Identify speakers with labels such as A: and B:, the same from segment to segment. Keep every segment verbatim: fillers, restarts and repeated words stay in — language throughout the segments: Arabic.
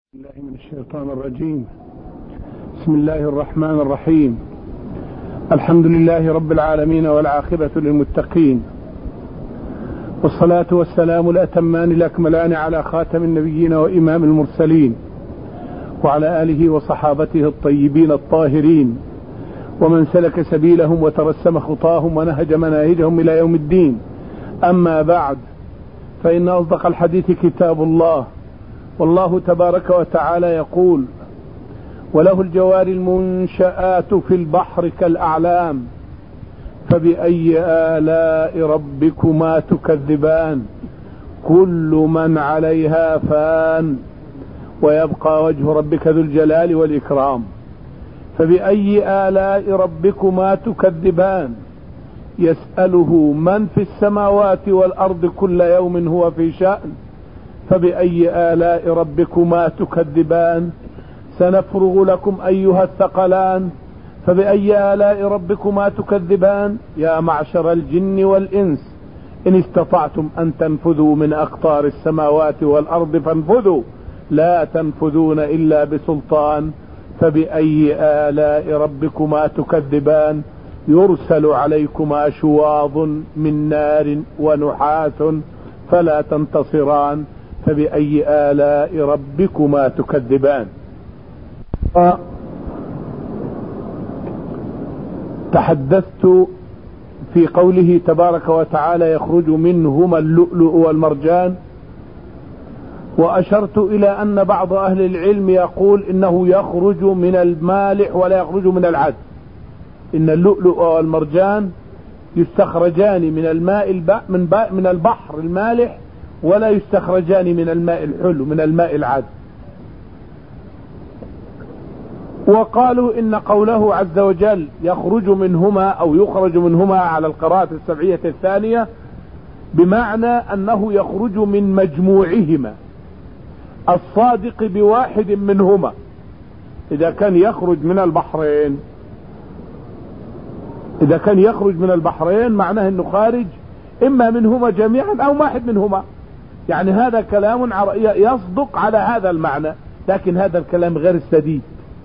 A: الله من الشيطان الرجيم. بسم الله الرحمن الرحيم. الحمد لله رب العالمين والعاقبة للمتقين، والصلاة والسلام الأتمان الأكملان على خاتم النبيين وإمام المرسلين، وعلى آله وصحابته الطيبين الطاهرين، ومن سلك سبيلهم وترسم خطاهم ونهج مناهجهم إلى يوم الدين. أما بعد، فإن أصدق الحديث كتاب الله، والله تبارك وتعالى يقول: وله الجوار المنشآت في البحر كالأعلام فبأي آلاء ربكما تكذبان كل من عليها فان ويبقى وجه ربك ذو الجلال والإكرام. فبأي آلاء ربكما تكذبان يسأله من في السماوات والأرض كل يوم هو في شأن فبأي آلاء ربكما تكذبان سنفرغ لكم أيها الثقلان فبأي آلاء ربكما تكذبان يا معشر الجن والإنس إن استطعتم أن تنفذوا من أقطار السماوات والأرض فانفذوا لا تنفذون إلا بسلطان فبأي آلاء ربكما تكذبان يرسل عليكما شواظ من نار ونحاس فلا تنتصران فبأي آلاء ربكما تكذبان. تحدثت في قوله تبارك وتعالى يخرج منهما اللؤلؤ والمرجان، وأشرت إلى أن بعض أهل العلم يقول إنه يخرج من المالح ولا يخرج من العذب، إن اللؤلؤ والمرجان يستخرجان من الماء من من البحر المالح ولا يستخرجان من الماء الحلو من الماء العذب. وقالوا إن قوله عز وجل يخرج منهما أو يخرج منهما على القراءة السبعية الثانية بمعنى أنه يخرج من مجموعهما الصادق بواحد منهما. إذا كان يخرج من البحرين إذا كان يخرج من البحرين معناه أنه خارج إما منهما جميعا أو واحد منهما، يعني هذا كلام يصدق على هذا المعنى، لكن هذا الكلام غير سديد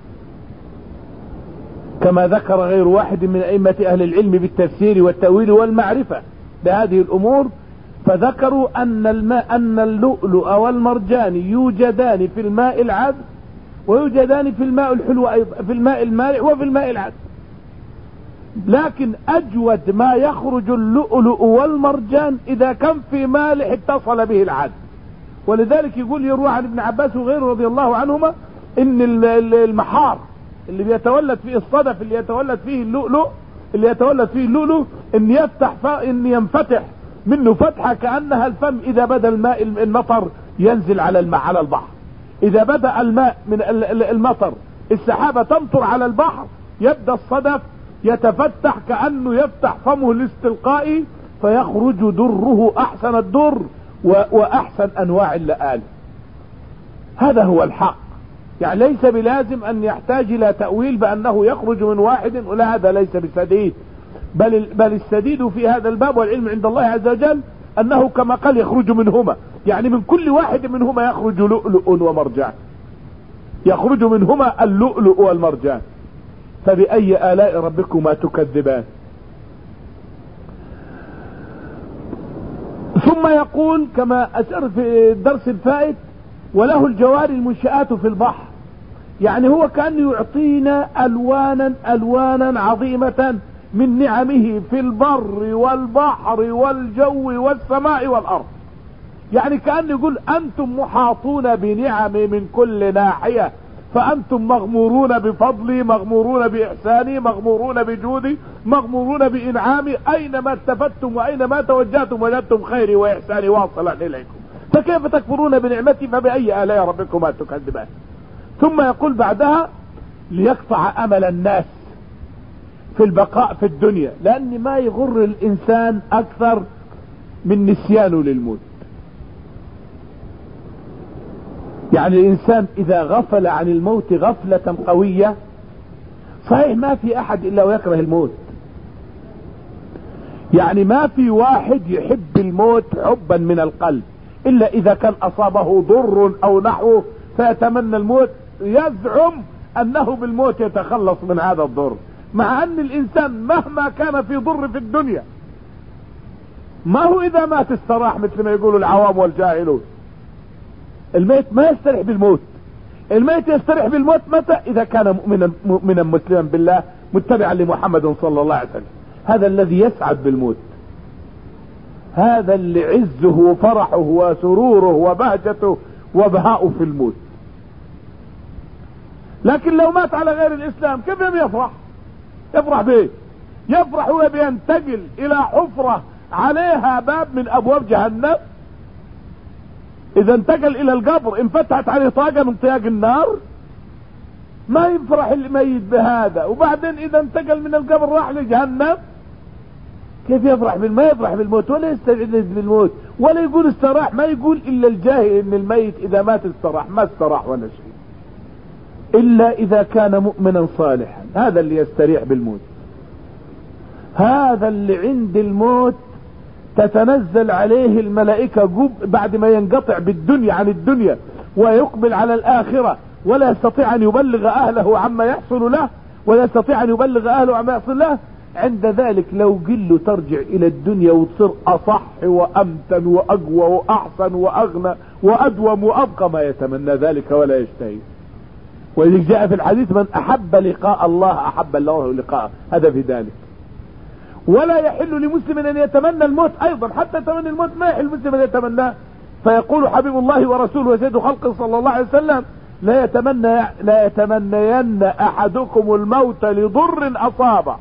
A: كما ذكر غير واحد من أئمة أهل العلم بالتفسير والتأويل والمعرفة بهذه الأمور، فذكروا أن الماء أن اللؤلؤ والمرجان يوجدان في الماء العذب ويوجدان في الماء الحلو أيضا، في الماء المالح وفي الماء العذب، لكن أجود ما يخرج اللؤلؤ والمرجان إذا كان في مالح اتصل به العذب. ولذلك يقول يروى عن ابن عباس وغيره رضي الله عنهما إن المحار اللي بيتولد فيه الصدف اللي يتولد فيه اللؤلؤ اللي يتولد فيه اللؤلؤ ان يفتح ان ينفتح منه فتحة كأنها الفم إذا بدأ الماء المطر ينزل على الماء على البحر، إذا بدأ الماء من المطر السحابة تمطر على البحر يبدأ الصدف يتفتح كأنه يفتح فمه الاستلقائي فيخرج دره أحسن الدر وأحسن أنواع اللآل. هذا هو الحق، يعني ليس بلازم أن يحتاج إلى تأويل بأنه يخرج من واحد، ولا هذا ليس بسديد، بل, بل السديد في هذا الباب والعلم عند الله عز وجل أنه كما قال يخرج منهما، يعني من كل واحد منهما يخرج لؤلؤ ومرجان، يخرج منهما اللؤلؤ والمرجان. فبأي آلاء ربكما تكذبان. ثم يقول كما أشار في الدرس الفائت: وله الجوار المنشآت في البحر، يعني هو كأنه يعطينا ألوانا ألوانا عظيمة من نعمه في البر والبحر والجو والسماء والأرض، يعني كأنه يقول أنتم محاطون بنعم من كل ناحية، فأنتم مغمورون بفضلي، مغمورون بإحساني، مغمورون بجودي، مغمورون بإنعامي، أينما التفتم وأينما توجهتم وجدتم خيري وإحساني واصلا إليكم، فكيف تكفرون بنعمتي فبأي آلاء ربكما تكذبان. ثم يقول بعدها: ليقطع أمل الناس في البقاء في الدنيا، لأن ما يغر الإنسان أكثر من نسيانه للموت. يعني الإنسان إذا غفل عن الموت غفلة قوية، صحيح ما في أحد إلا ويكره الموت، يعني ما في واحد يحب الموت حبا من القلب إلا إذا كان أصابه ضر أو نحوه فيتمنى الموت، يزعم انه بالموت يتخلص من هذا الضر، مع ان الانسان مهما كان في ضر في الدنيا ما هو اذا مات استراح مثل ما يقولوا العوام والجاهلون. الميت ما يستريح بالموت، الميت يستريح بالموت متى؟ اذا كان مؤمنا مؤمنا مسلما بالله متبعا لمحمد صلى الله عليه وسلم. هذا الذي يسعد بالموت، هذا اللي عزه وفرحه وسروره وبهجته وبهاؤه في الموت. لكن لو مات على غير الاسلام كيف يفرح؟ يفرح بايه؟ يفرح هو بينتقل الى حفرة عليها باب من ابواب جهنم. اذا انتقل الى القبر انفتحت عليه طاقة من طياق النار، ما يفرح الميت بهذا. وبعدين اذا انتقل من القبر راح لجهنم، كيف يفرح بالما يفرح بالموت ولا يستعد بالموت ولا يقول استراح؟ ما يقول الا الجاهل ان الميت اذا مات استراح، ما استراح ولا شيء الا اذا كان مؤمنا صالحا. هذا اللي يستريح بالموت، هذا اللي عند الموت تتنزل عليه الملائكة بعد ما ينقطع بالدنيا عن الدنيا ويقبل على الآخرة، ولا يستطيع أن يبلغ أهله عما يحصل له، ولا يستطيع أن يبلغ أهله عما يحصل له. عند ذلك لو قل ترجع إلى الدنيا وتصير أصح وأمتن وأقوى وأحسن وأغنى وأدوم وأبقى، ما يتمنى ذلك ولا يشتهي. ولذلك جاء في الحديث من أحب لقاء الله أحب الله لقاءه، هذا في ذلك. ولا يحل لمسلم ان يتمنى الموت ايضا، حتى تمنى الموت ما يحل مسلم ان يتمناه. فيقول حبيب الله ورسوله وسيد خلقه صلى الله عليه وسلم لا يتمنى لا يتمنين احدكم الموت لضر اصابه،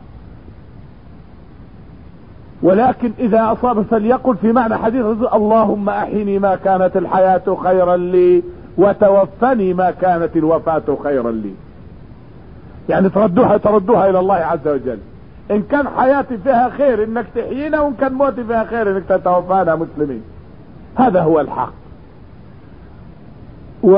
A: ولكن اذا اصاب فليقل في معنى حديث اللهم احيني ما كانت الحياة خيرا لي وتوفني ما كانت الوفاة خيرا لي. يعني تردوها تردوها الى الله عز وجل. ان كان حياتي فيها خير انك تحيينا، وان كان موتي فيها خير انك تتوفانا مسلمين. هذا هو الحق. و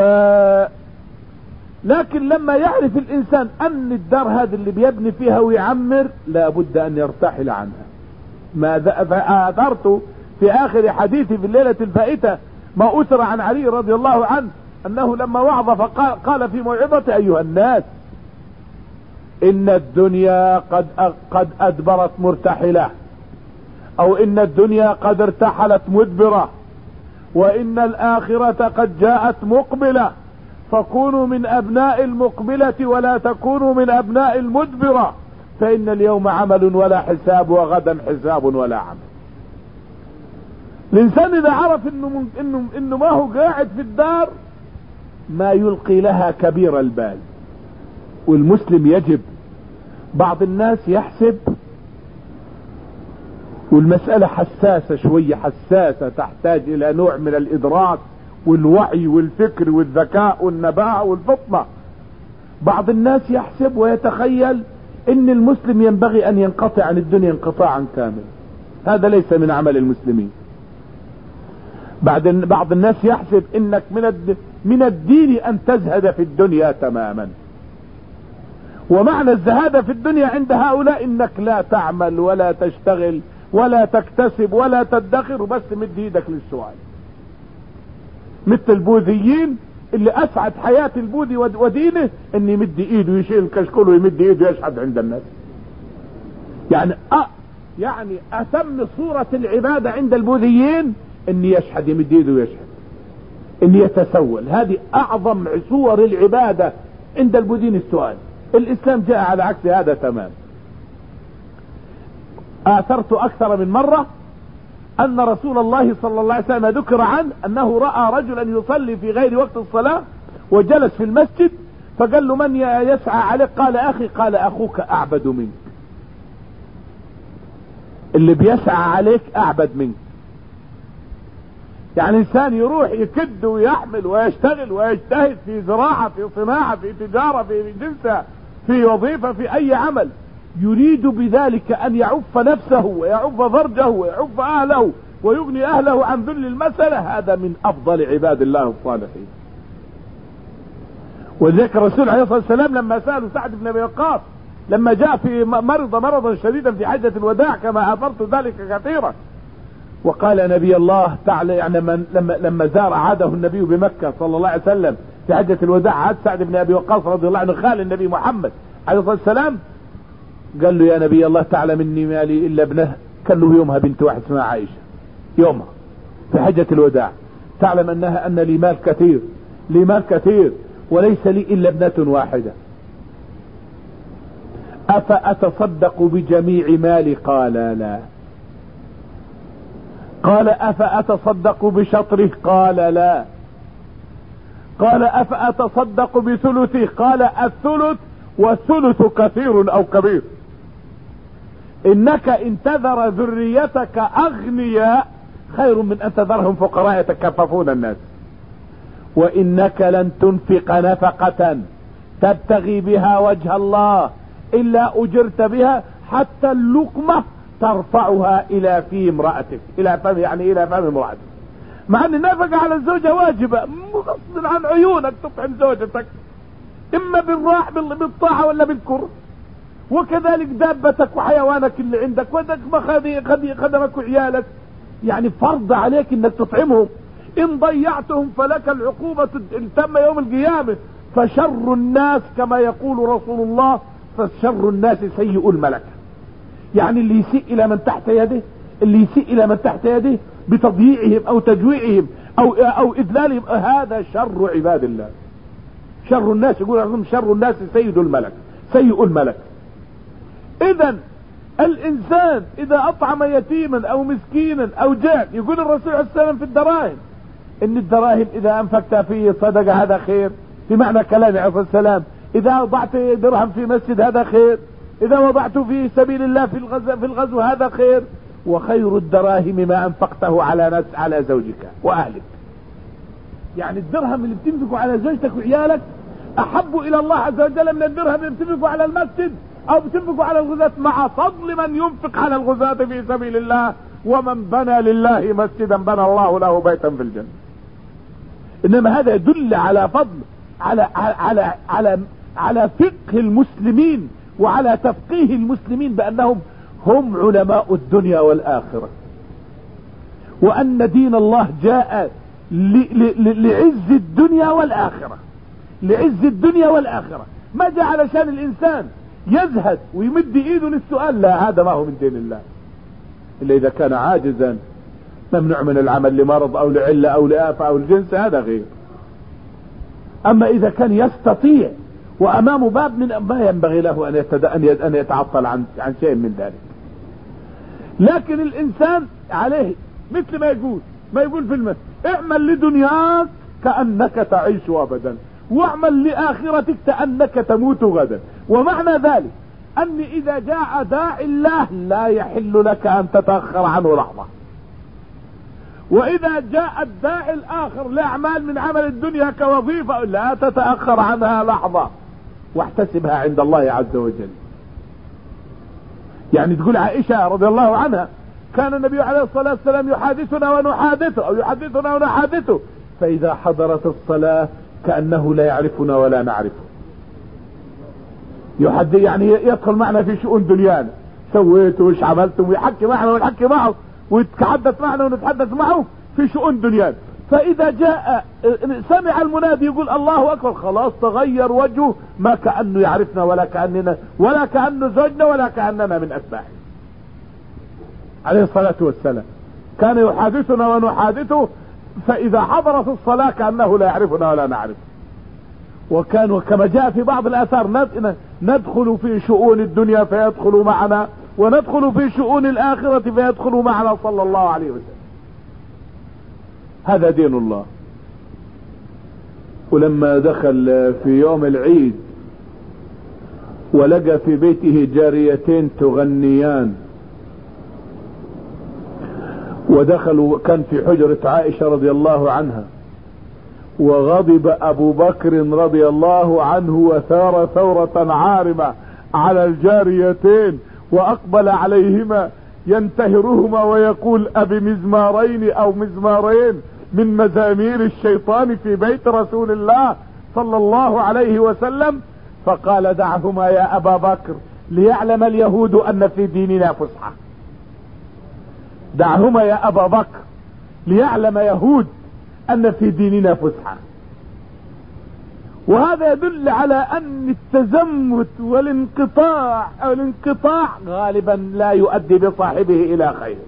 A: لكن لما يعرف الانسان ان الدار هذه اللي بيبني فيها ويعمر لابد ان يرتحل عنها. ما اثرت في اخر حديثي في الليلة الفائتة ما اثر عن علي رضي الله عنه انه لما وعظ فقال قال في موعظته ايها الناس ان الدنيا قد قد ادبرت مرتحلة، او ان الدنيا قد ارتحلت مدبرة، وان الاخرة قد جاءت مقبلة، فكونوا من ابناء المقبلة ولا تكونوا من ابناء المدبرة، فان اليوم عمل ولا حساب وغدا حساب ولا عمل. الانسان اذا عرف انه انه انه ما هو قاعد في الدار ما يلقي لها كبير البال. والمسلم يجب، بعض الناس يحسب، والمسألة حساسة شوية، حساسة تحتاج الى نوع من الادراك والوعي والفكر والذكاء والنباهة والفطنة. بعض الناس يحسب ويتخيل ان المسلم ينبغي ان ينقطع عن الدنيا انقطاعا كاملا. هذا ليس من عمل المسلمين. بعد بعض الناس يحسب انك من من الدين ان تزهد في الدنيا تماما. ومعنى الزهادة في الدنيا عند هؤلاء انك لا تعمل ولا تشتغل ولا تكتسب ولا تدخر، وبس مد ايدك للسؤال. مثل البوذيين اللي اسعد حياة البوذي ودينه ان يمد ايده يشيل الكشكول ويمد ايده يشهد عند الناس. يعني أ يعني اتم صورة العبادة عند البوذيين ان يشهد، يمد ايده ويشهد، ان يتسول. هذه اعظم صور العبادة عند البوذيين السؤال. الاسلام جاء على عكس هذا تمام. اثرت اكثر من مرة ان رسول الله صلى الله عليه وسلم ذكر عنه انه رأى رجلا يصلي في غير وقت الصلاة وجلس في المسجد، فقال له من يسعى عليك؟ قال اخي. قال اخوك اعبد منك. اللي بيسعى عليك اعبد منك. يعني انسان يروح يكد ويحمل ويشتغل ويجتهد في زراعة، في صناعة، في تجارة، في جنسة، في وظيفة، في اي عمل، يريد بذلك ان يعف نفسه ويعف فرجه ويعف اهله ويغني اهله عن ذل المسألة. هذا من افضل عباد الله الصالحين. وذلك الرسول عليه الصلاة والسلام لما سأله سعد بن ابي وقاص لما جاء في مرض مرضا شديدا في حجة الوداع كما اثرت ذلك كثيرا، وقال نبي الله تعالى يعني من لما لما زار عاده النبي بمكة صلى الله عليه وسلم في حجة الوداع هات سعد بن ابي وقاص رضي الله عنه خال النبي محمد عليه الصلاة والسلام، قال له يا نبي الله تعالى مني مالي الا ابنه، كان له يومها بنت واحد اسمها عائشة، يومها في حجة الوداع، تعلم انها ان لي مال كثير، لي مال كثير وليس لي الا ابنة واحدة، افاتصدق بجميع مالي؟ قال لا. قال افاتصدق بشطره؟ قال لا. قال افاتصدق بثلثه؟ قال الثلث والثلث كثير او كبير، انك ان تذر ذريتك اغنياء خير من ان تذرهم فقراء يتكففون الناس، وانك لن تنفق نفقة تبتغي بها وجه الله الا اجرت بها حتى اللقمة ترفعها الى في امرأتك، الى فم يعني الى فم امرأتك، مع ان النفقة على الزوجة واجبة غصب عن عيونك تطعم زوجتك اما بالراح بالطاعة ولا بالكره، وكذلك دابتك وحيوانك اللي عندك وخدمك وعيالك، يعني فرض عليك انك تطعمهم، ان ضيعتهم فلك العقوبة التامة يوم القيامة. فشر الناس كما يقول رسول الله فشر الناس سيء الملك، يعني اللي يسيء الى من تحت يده، اللي يسيء الى من تحت يده بتضييعهم او تجويعهم او او اذلالهم، هذا شر عباد الله. شر الناس يقول عظم شر الناس سيد الملك، سيء الملك. اذا الانسان اذا اطعم يتيما او مسكينا او جاع، يقول الرسول عليه السلام في الدراهم ان الدراهم اذا انفقت في صدقة هذا خير، في معنى كلامه عليه السلام، اذا وضعت درهم في مسجد هذا خير، اذا وضعته في سبيل الله في الغزو, في الغزو هذا خير، وخير الدراهم ما انفقته على نفس على زوجك واهلك. يعني الدرهم اللي بتنفقه على زوجتك وعيالك احب الى الله عز وجل من الدرهم اللي بتنفقه على المسجد او بتنفقه على الغزاة، مع فضل من ينفق على الغزاة في سبيل الله. ومن بنى لله مسجدا بنى الله له بيتا في الجنة. انما هذا يدل على فضل على على على على فقه المسلمين وعلى تفقيه المسلمين بانهم هم علماء الدنيا والاخرة، وان دين الله جاء لعز الدنيا والاخرة، لعز الدنيا والاخرة، ما جاء علشان الانسان يزهد ويمد ايده للسؤال، لا، هذا ما هو من دين الله الا اذا كان عاجزا ممنوع من العمل لمرض او لعلة او لآفة او الجنس، هذا غير. اما اذا كان يستطيع وامامه باب من ما ينبغي له ان ان يتعطل عن عن شيء من ذلك. لكن الانسان عليه مثل ما يقول ما يقول في المثل: اعمل لدنياك كأنك تعيش ابدا، واعمل لآخرتك كأنك تموت غدا. ومعنى ذلك ان اذا جاء داعي الله لا يحل لك ان تتأخر عنه لحظة، واذا جاء الداعي الاخر لاعمال من عمل الدنيا كوظيفة لا تتأخر عنها لحظة، واحتسبها عند الله عز وجل. يعني تقول عائشة رضي الله عنها: كان النبي عليه الصلاة والسلام يحادثنا ونحادثه، او يحدثنا ونحادثه، فاذا حضرت الصلاة كأنه لا يعرفنا ولا نعرفه. يحدث يعني يدخل معنا في شؤون دنيانا، سويت وش عملت، ويحكي معنا ونحكي معه، ويتحدث معنا ونتحدث معه في شؤون دنيانا. فاذا جاء سمع المنادي يقول الله اكبر، خلاص تغير وجهه، ما كأنه يعرفنا ولا كأننا ولا كأنه زوجنا ولا كأننا من اتباعه عليه الصلاة والسلام. كان يحادثنا ونحادثه، فاذا حضرت الصلاة كأنه لا يعرفنا ولا نعرفه. وكان كما جاء في بعض الاثار: ندخل في شؤون الدنيا فيدخل معنا، وندخل في شؤون الاخرة فيدخل معنا، صلى الله عليه وسلم. هذا دين الله. ولما دخل في يوم العيد ولقى في بيته جاريتين تغنيان، ودخلوا كان في حجرة عائشة رضي الله عنها، وغضب ابو بكر رضي الله عنه وثار ثورة عارمة على الجاريتين، واقبل عليهما ينتهرهما ويقول: ابي مزمارين او مزمارين من مزامير الشيطان في بيت رسول الله صلى الله عليه وسلم. فقال: دعهما يا ابا بكر ليعلم اليهود ان في ديننا فسحة. دعهما يا ابا بكر ليعلم يهود ان في ديننا فسحة. وهذا يدل على ان التزمت والانقطاع او الانقطاع غالبا لا يؤدي بصاحبه الى خير.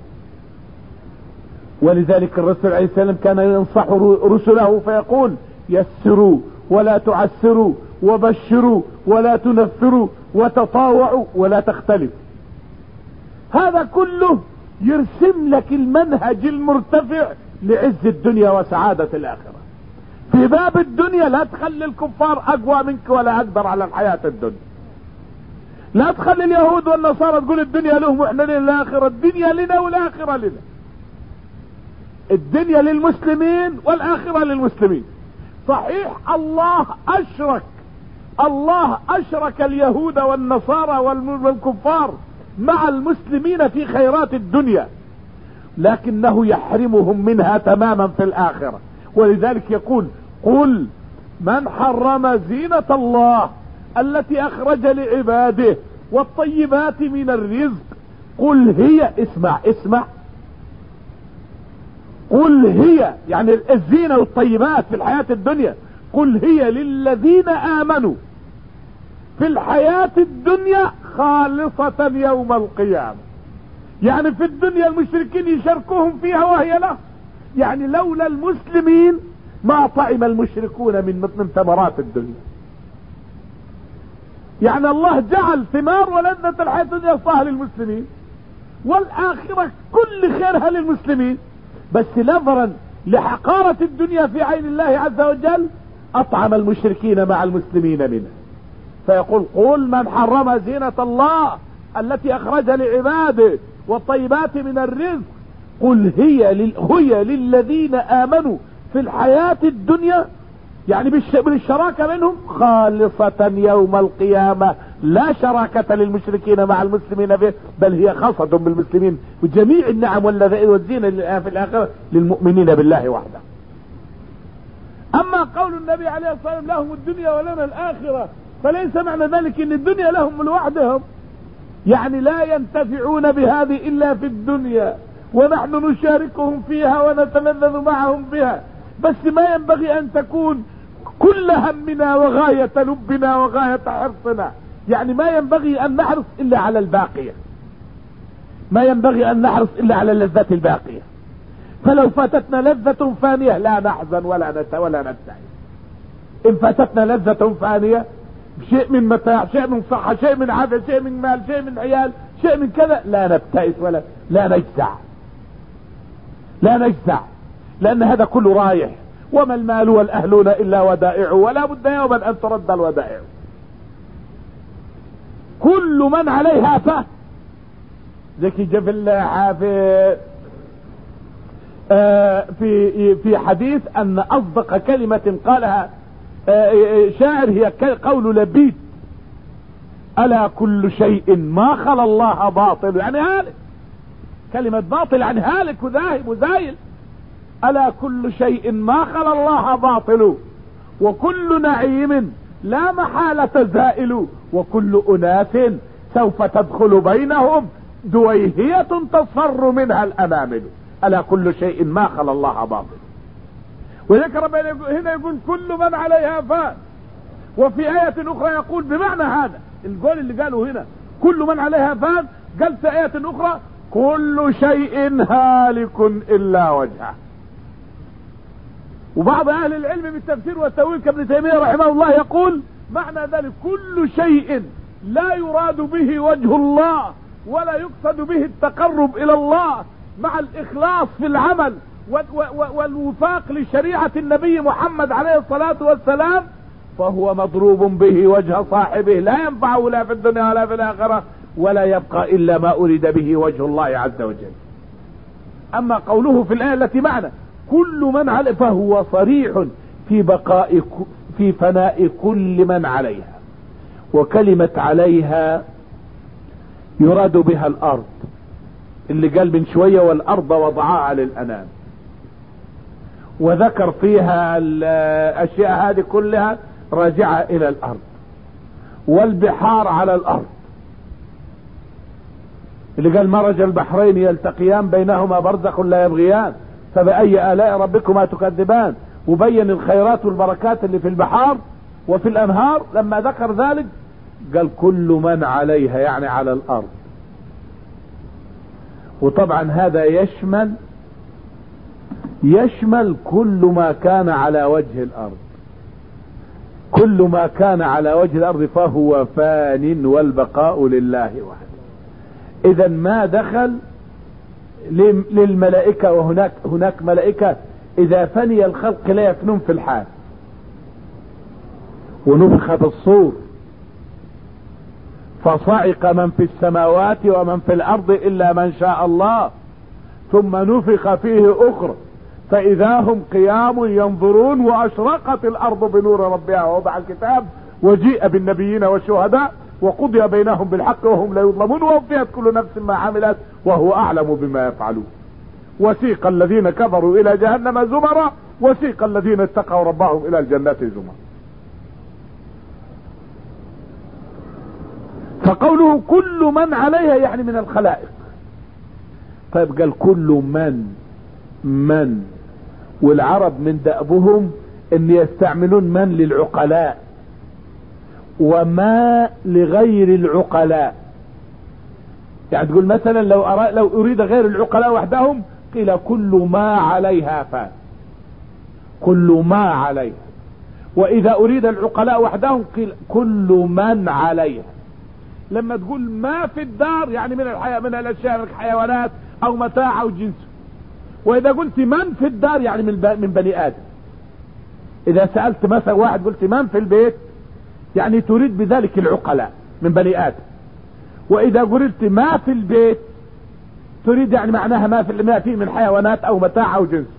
A: ولذلك الرسول عليه السلام كان ينصح رسله فيقول يسروا ولا تعسروا وبشروا ولا تنفروا وتطاوعوا ولا تختلفوا. هذا كله يرسم لك المنهج المرتفع لعز الدنيا وسعادة الآخرة. في باب الدنيا لا تخلي الكفار أقوى منك ولا أقدر على الحياة الدنيا. لا تخلي اليهود والنصارى تقول الدنيا لهم وإحنا للآخرة. الدنيا لنا والآخرة لنا. الدنيا للمسلمين والآخرة للمسلمين. صحيح الله أشرك الله أشرك اليهود والنصارى والكفار مع المسلمين في خيرات الدنيا، لكنه يحرمهم منها تماما في الآخرة. ولذلك يقول قل من حرم زينة الله التي أخرج لعباده والطيبات من الرزق قل هي اسمع اسمع قل هي يعني الزينة والطيبات في الحياة الدنيا قل هي للذين آمنوا في الحياة الدنيا خالصة يوم القيامة. يعني في الدنيا المشركين يشاركوهم فيها وهي له. يعني لولا المسلمين ما طعم المشركون من من ثمرات الدنيا. يعني الله جعل ثمار ولذة الحياة الدنيا صاها للمسلمين والآخرة كل خيرها للمسلمين، بس نظرا لحقارة الدنيا في عين الله عز وجل أطعم المشركين مع المسلمين منها. فيقول قل من حرم زينة الله التي أخرج لعباده والطيبات من الرزق قل هي لل... هي للذين آمنوا في الحياة الدنيا يعني بالش... بالشراكة منهم خالصة يوم القيامة. لا شراكة للمشركين مع المسلمين به بل هي خاصة بالمسلمين. وجميع النعم والزينة في الآخرة للمؤمنين بالله وحده. أما قول النبي عليه الصلاة والسلام لهم الدنيا ولنا الآخرة فليس معنى ذلك ان الدنيا لهم لوحدهم. يعني لا ينتفعون بهذه الا في الدنيا ونحن نشاركهم فيها ونتلذذ معهم بها، بس ما ينبغي ان تكون كل همنا وغاية لبنا وغاية حرصنا. يعني ما ينبغي ان نحرص الا على الباقية، ما ينبغي ان نحرص الا على اللذات الباقية. فلو فاتتنا لذة فانية لا نحزن ولا نت ولا نبتعد. ان فاتتنا لذة فانية شيء من متاع شيء من صحة شيء من عافية شيء من مال شيء من عيال شيء من كذا لا نبتئس ولا لا نجزع لا نجزع لان هذا كله رايح. وما المال والاهلون الا ودائع ولا بد يوما ان ترد الودائع. كل من عليها فان ذكي جبل حافظ آه في في حديث ان اصدق كلمة قالها شاعر هي قول لبيد ألا كل شيء ما خلا الله باطل يعني هالك. كلمة باطل يعني هالك وذاهب وزايل. ألا كل شيء ما خلا الله باطل وكل نعيم لا محالة زائل وكل أناس سوف تدخل بينهم دويهية تصفر منها الأنامل. ألا كل شيء ما خلا الله باطل. وذكر هنا يقول كل من عليها فان، وفي آية أخرى يقول بمعنى هذا القول اللي قاله هنا كل من عليها فان، قال في آية أخرى كل شيء هالك إلا وجهه. وبعض أهل العلم بالتفسير والتأويل كابن تيمية رحمه الله يقول معنى ذلك كل شيء لا يراد به وجه الله ولا يقصد به التقرب إلى الله مع الإخلاص في العمل والوفاق لشريعة النبي محمد عليه الصلاة والسلام فهو مضروب به وجه صاحبه لا ينفعه لا في الدنيا ولا في الآخرة ولا يبقى إلا ما أريد به وجه الله عز وجل. أما قوله في الآية التي معنا كل من عليه فهو صريح في بقاء في فناء كل من عليها. وكلمة عليها يراد بها الأرض اللي قال من شوية والأرض وضعها للأنام، وذكر فيها الأشياء هذه كلها راجعة إلى الأرض. والبحار على الأرض اللي قال مرج البحرين يلتقيان بينهما برزخ لا يبغيان فبأي آلاء ربكما تكذبان. وبين الخيرات والبركات اللي في البحار وفي الأنهار لما ذكر ذلك قال كل من عليها، يعني على الأرض. وطبعا هذا يشمل يشمل كل ما كان على وجه الأرض، كل ما كان على وجه الأرض فهو فان والبقاء لله وحده. إذا ما دخل للملائكة، وهناك هناك ملائكة إذا فني الخلق لا يفنون في الحال. ونفخ في الصور فصعق من في السماوات ومن في الأرض إلا من شاء الله، ثم نفخ فيه أخرى فإذا هم قيام ينظرون وأشرقت الأرض بنور ربها ووضع الكتاب وجيء بالنبيين والشهداء وقضي بينهم بالحق وهم لا يظلمون ووفيت كل نفس ما عملت وهو أعلم بما يفعلون. وسيق الذين كفروا إلى جهنم زمرا وسيق الذين اتقوا ربهم إلى الجنة زمرا. فقوله كل من عليها يعني من الخلائق. طيب قال كل من من والعرب من دأبهم ان يستعملون من للعقلاء وما لغير العقلاء. يعني تقول مثلا لو أرى لو اريد غير العقلاء وحدهم قيل كل ما عليها فان، كل ما عليها. واذا اريد العقلاء وحدهم قيل كل من عليها. لما تقول ما في الدار يعني من الحياة من الاشياء الحيوانات او متاع او جنس. واذا قلت من في الدار يعني من من بني ادم. اذا سألت مثلا واحد قلت من في البيت يعني تريد بذلك العقلاء من بني ادم. واذا قلت ما في البيت تريد يعني معناها ما في ما فيه من حيوانات او متاع او جنس.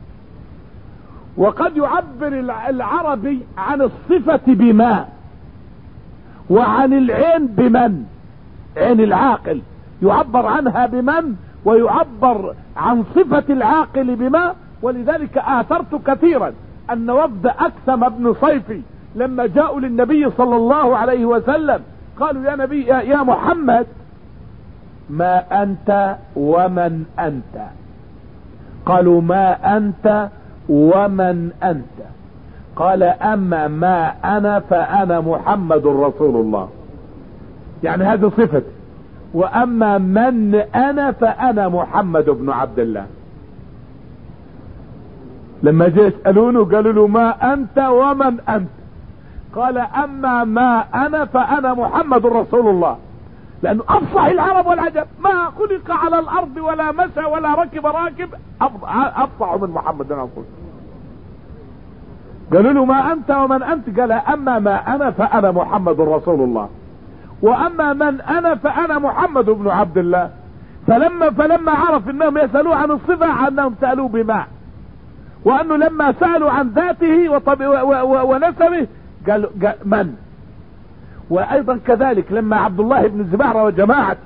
A: وقد يعبر العربي عن الصفة بما وعن العين بمن. عين العاقل يعبر عنها بمن ويعبر عن صفة العاقل بما. ولذلك آثرت كثيرا أن وفد أكثم بن صيفي لما جاءوا للنبي صلى الله عليه وسلم قالوا يا نبي يا, يا محمد ما أنت ومن أنت. قالوا ما أنت ومن أنت. قال أما ما أنا فأنا محمد رسول الله، يعني هذه صفتي. وأما من أنا فأنا محمد بن عبد الله. لما جاء يسألونه قالوا له ما أنت ومن أنت. قال أما ما أنا فأنا محمد رسول الله، لأنه أفصح العرب والعجب ما خلق على الأرض ولا مشى ولا ركب راكب أفصح من محمد رسول الله. قالوا له ما أنت ومن أنت. قال أما ما أنا فأنا محمد رسول الله وأما من أنا فأنا محمد بن عبد الله. فلما فلما عرف أنهم يسألوا عن الصفة أنهم سألوا بما، وأنه لما سألوا عن ذاته ونسبه قالوا من. وأيضا كذلك لما عبد الله بن الزبير وجماعة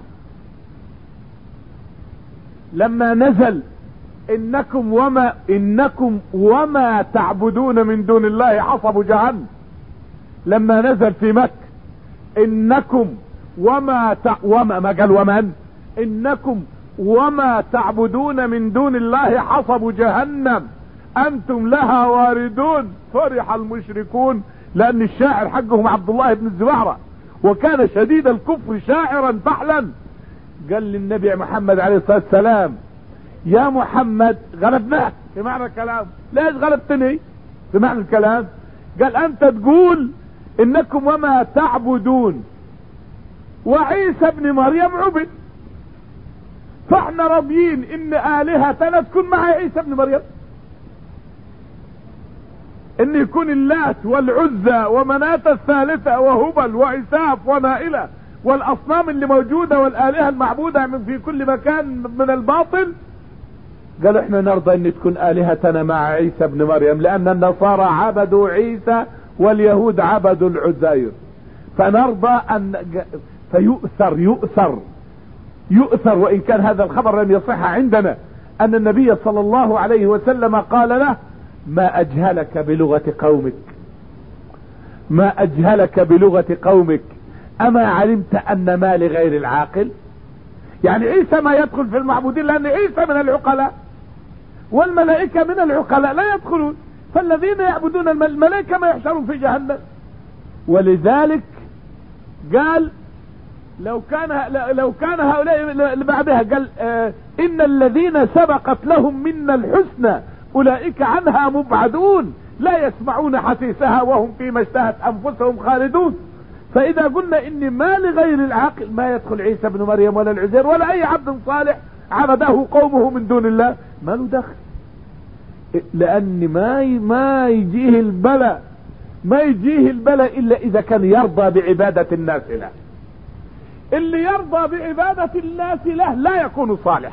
A: لما نزل إنكم وما إنكم وما تعبدون من دون الله حصب جهنم. لما نزل في مكة إنكم وما تع... وما ما قال ومن إنكم وما تعبدون من دون الله حصب جهنم أنتم لها واردون. فرح المشركون لأن الشاعر حقهم عبد الله بن الزبير وكان شديد الكفر شاعرا فحلا. قال للنبي محمد عليه الصلاة والسلام يا محمد غلبناك في معنى الكلام. ليش غلبتني في معنى الكلام؟ قال أنت تقول إنكم وما تعبدون وعيسى ابن مريم عبد، فاحنا راضيين إن آلهتنا تكون مع عيسى ابن مريم، إن يكون اللات والعزى ومناة الثالثة وهبل وعساف ونائلة والأصنام اللي موجودة والآلهة المعبودة من في كل مكان من الباطل. قالوا احنا نرضى ان تكون آلهتنا مع عيسى ابن مريم، لأن النصارى عبدوا عيسى واليهود عبدوا العزير، فنرضى ان فيؤثر يؤثر يؤثر وإن كان هذا الخبر لم يصح عندنا أن النبي صلى الله عليه وسلم قال له ما أجهلك بلغة قومك ما أجهلك بلغة قومك أما علمت أن ما لغير العاقل. يعني عيسى ما يدخل في المعبودين لأن عيسى من العقلاء والملائكة من العقلاء لا يدخلون. فالذين يعبدون الملائكة ما يحشرون في جهنم ولذلك قال لو كان لو كان هؤلاء اللي بعدها قال آه ان الذين سبقت لهم منا الحسنى اولئك عنها مبعدون لا يسمعون حسيسها وهم فيما اشتهت انفسهم خالدون. فاذا قلنا ان ما لغير العاقل ما يدخل عيسى بن مريم ولا العزير ولا اي عبد صالح عبده قومه من دون الله، ما له دخل، لان ما ما يجيه البلاء ما يجيه البلاء الا اذا كان يرضى بعبادة الناس له. اللي يرضى بعبادة الناس له لا يكون صالح،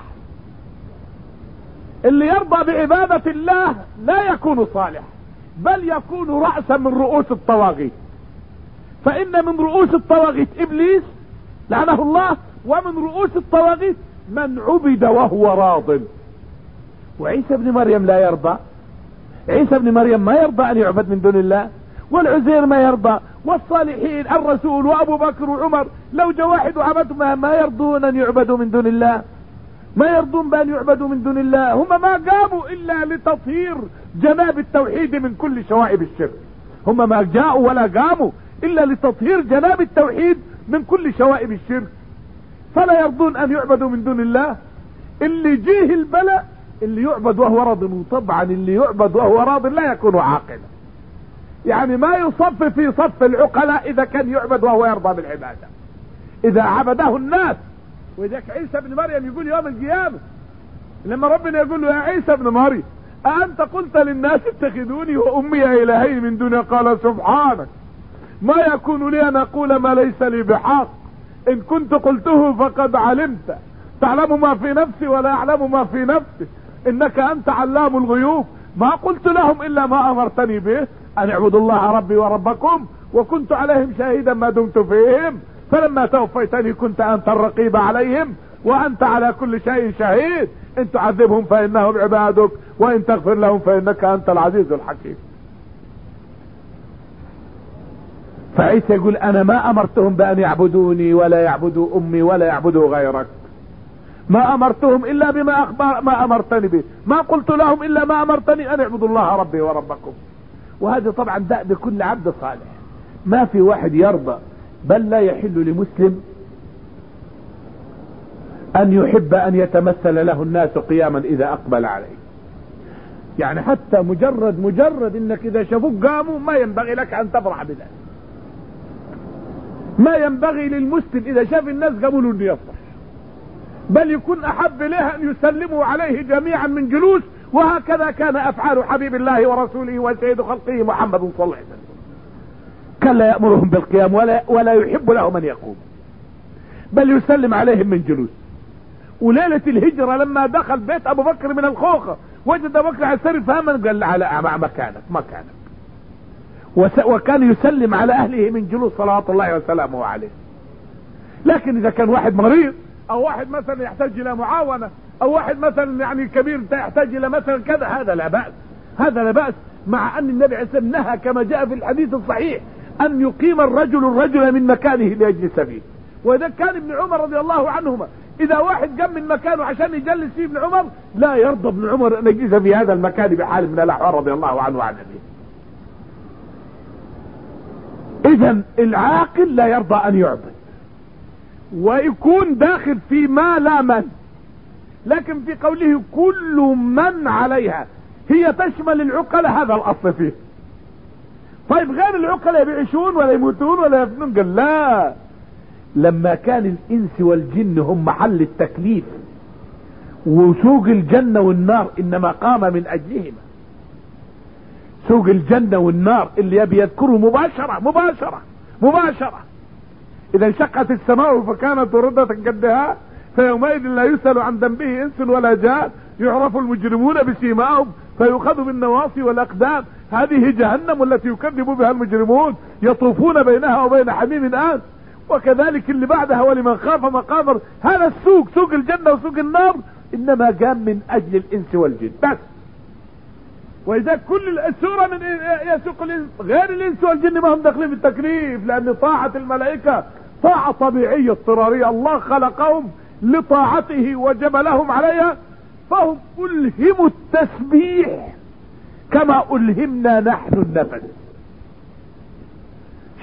A: اللي يرضى بعبادة الله لا يكون صالح، بل يكون رأسا من رؤوس الطواغيت. فإن من رؤوس الطواغيت إبليس لعنه الله، ومن رؤوس الطواغيت من عبد وهو راض. وعيسى بن مريم لا يرضى، عيسى بن مريم ما يرضى أن يعبد من دون الله، والعزير ما يرضى، والصالحين الرسول وأبو بكر وعمر لو جاء واحد وعبدهم ما يرضون أن يعبدوا من دون الله، ما يرضون بأن يعبدوا من دون الله. هم ما قاموا إلا لتطهير جناب التوحيد من كل شوائب الشرك، هم ما جاءوا ولا قاموا إلا لتطهير جناب التوحيد من كل شوائب الشرك، فلا يرضون أن يعبدوا من دون الله. اللي جيه البلاء اللي يعبد وهو راض، وطبعا اللي يعبد وهو راض لا يكون عاقلا، يعني ما يصف في صف العقلاء إذا كان يعبد وهو يرضى بالعبادة، إذا عبده الناس. وذاك عيسى بن مريم يقول يوم القيامة لما ربنا يقول له يا عيسى بن مريم أأنت قلت للناس اتخذوني وأمي إلهين من دوني؟ قال سبحانك ما يكون لي أن أقول ما ليس لي بحق، إن كنت قلته فقد علمت، تعلم ما في نفسي ولا أعلم ما في نفسك، إنك أنت علام الغيوب. ما قلت لهم إلا ما أمرتني به أن اعبدوا الله ربي وربكم، وكنت عليهم شاهدا ما دمت فيهم، فلما توفيتني كنت أنت الرقيب عليهم وأنت على كل شيء شهيد، إن تعذبهم فإنهم عبادك وإن تغفر لهم فإنك أنت العزيز الحكيم. فعيسى يقول أنا ما أمرتهم بأن يعبدوني ولا يعبدوا أمي ولا يعبدوا غيرك، ما أمرتهم إلا بما أخبر ما أمرتني به، ما قلت لهم إلا ما أمرتني أن اعبدوا الله ربي وربكم. وهذا طبعا دأب كل عبد صالح، ما في واحد يرضى، بل لا يحل لمسلم أن يحب أن يتمثل له الناس قياما إذا أقبل عليه. يعني حتى مجرد مجرد إنك إذا شافوك قاموا ما ينبغي لك أن تفرح بذلك، ما ينبغي للمسلم إذا شاف الناس قاموا له أن يفرح، بل يكون أحب إليه أن يسلموا عليه جميعا من جلوس. وهكذا كان أفعال حبيب الله ورسوله وسيد خلقه محمد صلى الله عليه وسلم، كان لا يأمرهم بالقيام ولا, ولا يحب لهم أن يقوم، بل يسلم عليهم من جلوس. وليلة الهجرة لما دخل بيت أبو بكر من الخوخة وجد أبو بكر على السرير فهما قال على مكانك مكانك، وكان يسلم على أهله من جلوس صلوات الله وسلامه عليه. لكن إذا كان واحد مريض أو واحد مثلا يحتاج إلى معاونة أو واحد مثلا يعني كبير يحتاج إلى مثلا كذا، هذا لا بأس، هذا لا بأس، مع أن النبي عليه الصلاة والسلام نهى كما جاء في الحديث الصحيح أن يقيم الرجل الرجل من مكانه ليجلس فيه. وإذا كان ابن عمر رضي الله عنهما إذا واحد قام من مكانه عشان يجلس فيه ابن عمر لا يرضى ابن عمر أن يجلس في هذا المكان بحال من الأحوال رضي الله عنه وعن أبيه. إذن العاقل لا يرضى أن يعبد ويكون داخل في ما لا من، لكن في قوله كل من عليها هي تشمل العقل، هذا الأصل فيه. طيب غير العقل يعيشون ولا يموتون ولا يفنون؟ قال لا، لما كان الإنس والجن هم محل التكليف وسوق الجنة والنار إنما قام من أجلهما، سوق الجنة والنار اللي يبي يذكره مباشرة مباشرة مباشرة. إذا انشقت السماء فكانت وردة قدها فيومئذ لا يسأل عن ذنبه إنس ولا جان، يعرف المجرمون بسيماهم فيؤخذ بالنواصي والأقدام، هذه جهنم التي يكذب بها المجرمون يطوفون بينها وبين حميم آن. وكذلك اللي بعدها ولمن خاف مقام، هذا السوق سوق الجنة وسوق النار إنما قام من أجل الإنس والجن بس. وإذا كل السورة من يسوق الإنس، غير الإنس والجن ما هم داخلين في التكليف، لأن طاعة الملائكة طاعة طبيعية اضطرارية، الله خلقهم لطاعته وجبلهم عليها، فهم ألهموا التسبيح كما ألهمنا نحن النفس.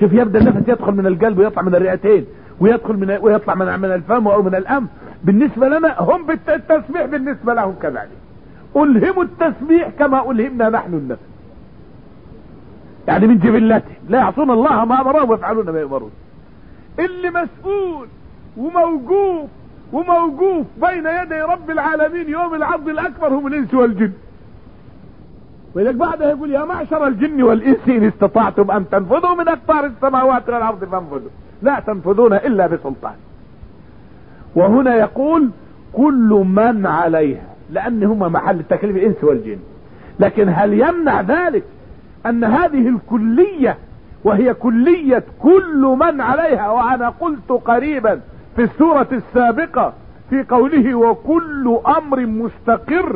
A: شوف يبدأ النفس يدخل من القلب ويطلع من الرئتين ويدخل من ويطلع من من الفم او من الانف. بالنسبة لنا هم بالتسبيح بالنسبة لهم كذلك. ألهموا التسبيح كما ألهمنا نحن النفس، يعني من جبلته لا يعصون الله ما أمرهم ويفعلون ما يؤمرون. اللي مسؤول وموقوف وموقوف بين يدي رب العالمين يوم العرض الأكبر هم الإنس والجن. وإذا بعدها يقول يا معشر الجن والإنس إن استطعتم أن تنفذوا من أقطار السماوات والأرض فانفذوا لا تنفذون إلا بسلطان. وهنا يقول كل من عليها، لأن هما محل التكليف الإنس والجن. لكن هل يمنع ذلك أن هذه الكلية وهي كلية كل من عليها؟ وأنا قلت قريبا في السورة السابقة في قوله وكل أمر مستقر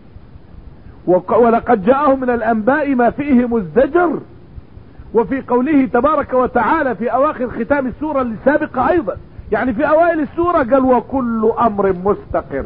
A: ولقد جاءهم من الأنباء ما فيه مزدجر، وفي قوله تبارك وتعالى في أواخر ختام السورة السابقة أيضا، يعني في أوائل السورة قال وكل أمر مستقر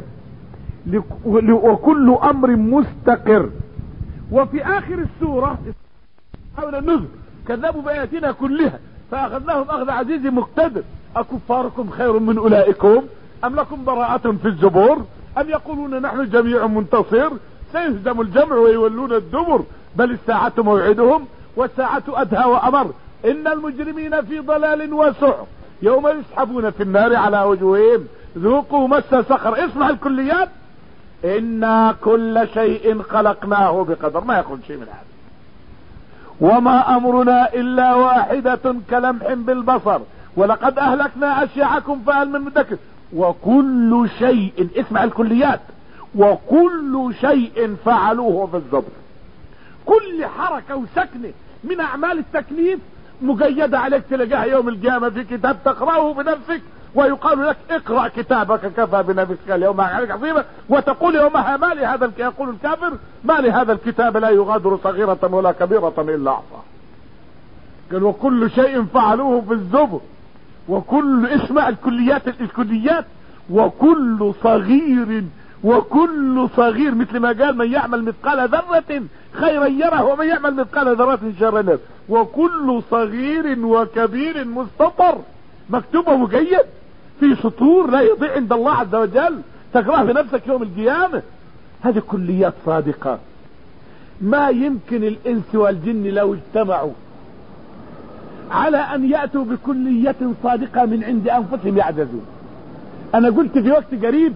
A: وكل أمر مستقر. وفي آخر السورة حول النذر كذبوا بآياتنا كلها فأخذناهم أخذ عزيز مقتدر أكفاركم خير من أولئكم أم لكم براءة في الزبور أم يقولون نحن جميع منتصر سيهزم الجمع ويولون الدبر بل الساعة موعدهم والساعة أدهى وأمر إن المجرمين في ضلال وسعر يوم يسحبون في النار على وجوههم ذوقوا مس سقر. اسمع الكليات إنا كل شيء خلقناه بقدر، ما يقول شيء من هذا. وما أمرنا إلا واحدة كلمح بالبصر ولقد أهلكنا أشياعكم فهل من مدكر. وكل شيء، اسمع الكليات، وكل شيء فعلوه في الزبر. كل حركة وسكنة من أعمال التكليف مقيدة عليك تلقاها يوم القيامة في كتاب تقرأه بنفسك ويقال لك اقرأ كتابك كفى بنفسك اليوم عليك عظيمة، وتقول يومها ما لي هذا، يقول الكافر ما لي هذا الكتاب لا يغادر صغيرة ولا كبيرة إلا أحصاها. قال وكل شيء فعلوه في الزبر. وكل، اسمع الكليات الكليات، وكل صغير وكل صغير مثل ما قال من يعمل مثقال ذرة خيرا يره ومن يعمل مثقال ذرة شرا يره. وكل صغير وكبير مستطر مكتوب ومقيد في سطور لا يضيع عند الله عز وجل، تقرأه بنفسك يوم القيامة. هذه كليات صادقة. ما يمكن الإنس والجن لو اجتمعوا على أن يأتوا بكلية صادقة من عند أنفسهم يعجزون. أنا قلت في وقت قريب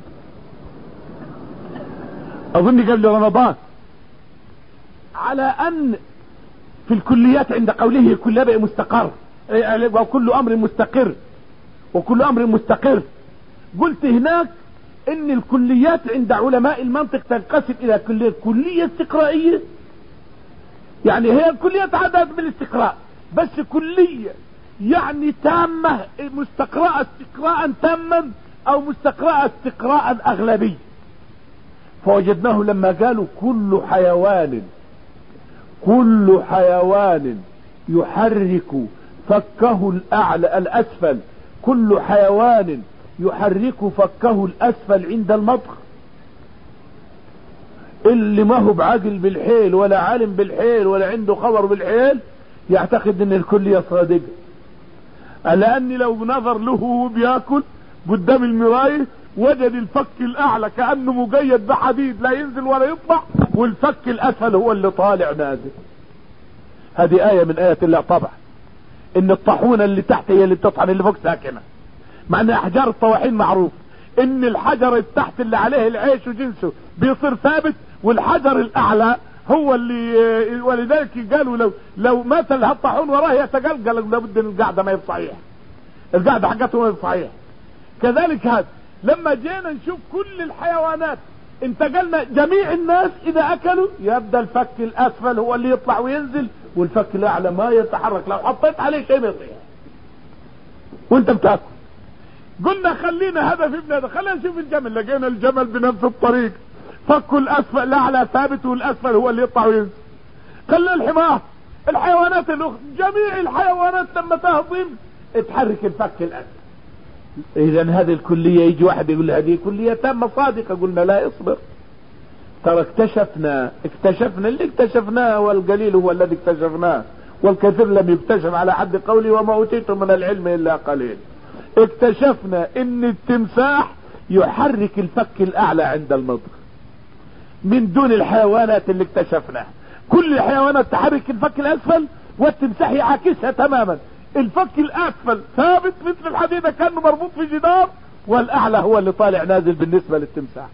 A: أظن قبل رمضان على أن في الكليات عند قوله كل شيء مستقر وكل أمر مستقر وكل أمر مستقر، قلت هناك ان الكليات عند علماء المنطق تنقسم الى كلية كلية استقرائية، يعني هي الكلية عدد بالاستقراء بس كلية يعني تامة مستقراء استقراء تاما او مستقراء استقراء اغلبي. فوجدناه لما قالوا كل حيوان كل حيوان يحرك فكه الاعلى الاسفل كل حيوان يحرك فكه الاسفل عند المضغ، اللي ما هو بعقل بالحيل ولا عالم بالحيل ولا عنده خبر بالحيل يعتقد ان الكلية صادقة. لاني لو نظر له وهو بياكل قدام المراية وجد الفك الاعلى كأنه مقيد بحديد لا ينزل ولا يطلع، والفك الاسفل هو اللي طالع نازل. هذه آية من آيات الله طبعا، ان الطاحونة اللي تحت هي اللي بتطحن اللي فوق ساكنة، مع ان احجار الطواحين معروف ان الحجر التحت اللي عليه العيش وجنسه بيصير ثابت، والحجر الاعلى هو اللي، ولذلك قالوا لو لو مثل هالطاحون وراه يتقلقل لابد ان القاعده ما هي صحيح، القاعده حقته ما هي صحيح. كذلك هذا لما جينا نشوف كل الحيوانات انتقلنا جميع الناس اذا اكلوا يبدا الفك الاسفل هو اللي يطلع وينزل والفك الاعلى ما يتحرك، لو حطيت عليه شيء ما يطيح وانت بتاكل. قلنا خلينا هدف ابن هذا، خلينا نشوف الجمل، لقينا الجمل بنفس الطريق فكوا الاسفل الاعلى ثابت والاسفل هو اللي يطلع وينزل. خلينا الحمار، الحيوانات الاخرى جميع الحيوانات لما تهضم تحرك الفك الاسفل. اذا هذه الكلية يجي واحد يقول هذه كلية تامة صادقة، قلنا لا اصبر، ترى اكتشفنا اكتشفنا اللي اكتشفناه والقليل هو الذي اكتشفناه والكثير لم يكتشف على حد قولي وما أوتيتم من العلم إلا قليل. اكتشفنا ان التمساح يحرك الفك الأعلى عند النطق من دون الحيوانات اللي اكتشفناها. كل الحيوانات تحرك الفك الأسفل والتمساح يعاكسها تماما. الفك الأسفل ثابت مثل الحديدة كأنه مربوط في جدار، والأعلى هو اللي طالع نازل بالنسبة للتمساح.